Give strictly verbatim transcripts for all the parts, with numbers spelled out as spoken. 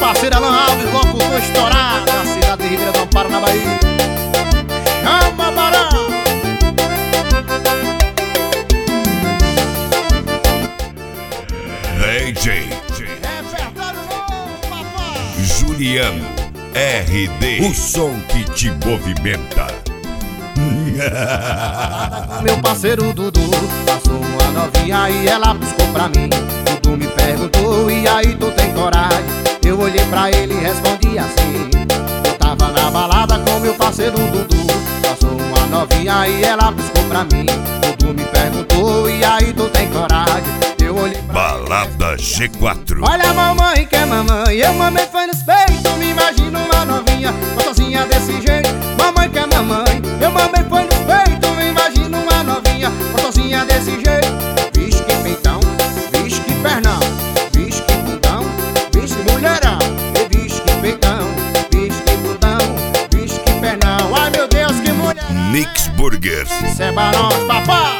parceiro Alan Alves, locutor estourado da cidade de Ribeirão do Amparo, na Bahia. Chama, Barão! D J Repertório novo, papai! Juliano R D, o som que te movimenta. Meu parceiro Dudu passou uma novinha e ela buscou pra mim. Dudu me perguntou, e aí tu tem coragem? Eu olhei pra ele e respondi assim. Eu tava na balada com meu parceiro Dudu, passou uma novinha e ela buscou pra mim. Dudu me perguntou, e aí tu tem coragem? Eu olhei pra Balada G quatro. Olha a mamãe que é mamãe, eu mamãe foi nos peitos. Me imagino uma novinha, gostosinha desse jeito. Mamãe que é mamãe, eu mamãe foi nos peitos. Me imagino uma novinha, gostosinha desse jeito. Vixe que peitão, vixe que pernão, vixe que bundão, vixe que mulherão. E vixe que peitão, vixe que bundão, vixe que pernão. Ai meu Deus, que mulherão. Mix Burgers. Isso é Barões, papai.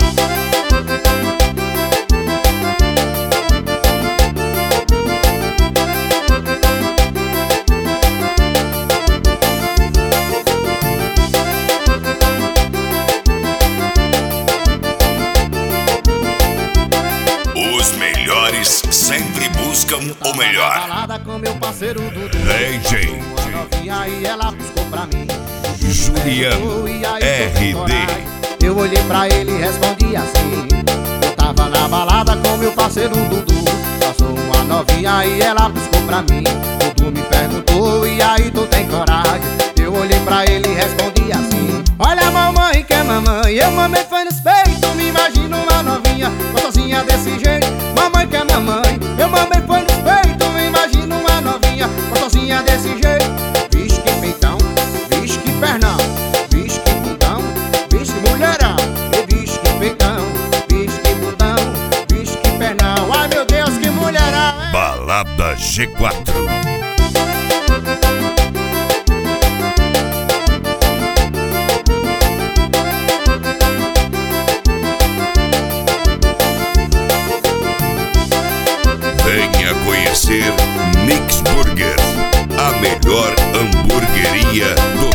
Os melhores sempre buscam o melhor. Balada com meu parceiro Dudu, D J uma novinha e ela buscou pra mim. Juliano R D. Eu olhei pra ele e respondi assim. Eu tava na balada com meu parceiro Dudu, passou uma novinha e ela buscou pra mim. Dudu me perguntou, e aí tu tem coragem? Eu olhei pra ele e respondi assim. Olha a mamãe que é mamãe, eu mamãe foi nos peitos. Me imagino uma novinha, gostosinha desse jeito. Mamãe que é mamãe, eu mamãe foi nos peitos. Me imagino uma novinha, gostosinha desse jeito. Vixe que peitão, vixe que pernão, vixe que bundão, vixe que mulherão. E vixe que peitão, vixe que bundão, vixe que pernão. Ai meu Deus, que mulherão, hein? Balada G quatro. Venha conhecer Mix Burgers, a melhor hamburgueria do